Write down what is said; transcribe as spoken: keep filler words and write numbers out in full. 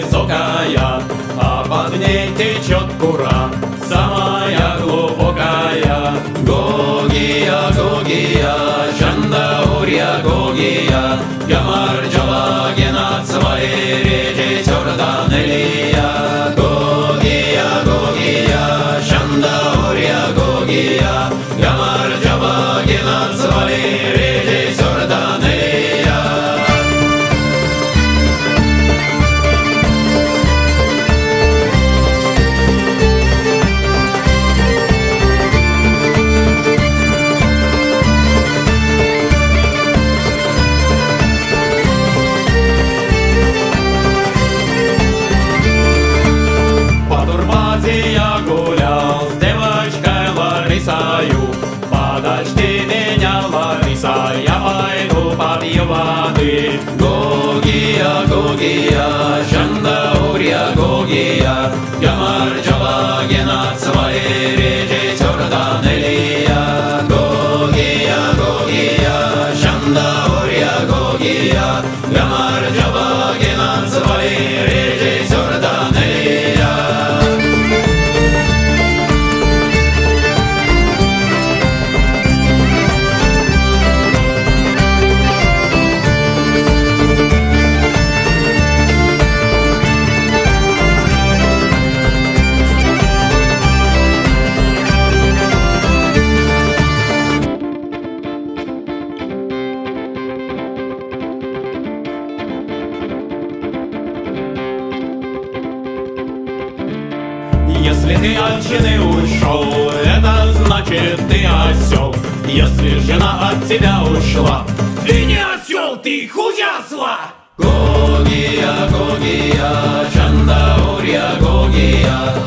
высокая, а под ней течет Кура, самая глубокая. Гогия, Гогия, Жандаурья, Гогия, Ямарджава, Генацвали, реки Сёрданелия. Гогия, Гогия, Жандаурья, Гогия, Ямарджава, Генацвали, реки Сёрданелия. Я гулял с девочкой Ларисою. Подожди меня, Лариса, я пойду попью воды. Гогия, Гогия, Жандаурья, Гогия, Ямарджава, Генацвали, реки Сёрданелия. Гогия, Гогия, Жандаурья, Гогия, Ямарджава, Генацвали, реки Сёрданелия. Если ты от жены ушел, это значит ты осел. Если жена от тебя ушла, ты не осел, ты худясла. Гогия, Гогия, Жандаурья, Гогия,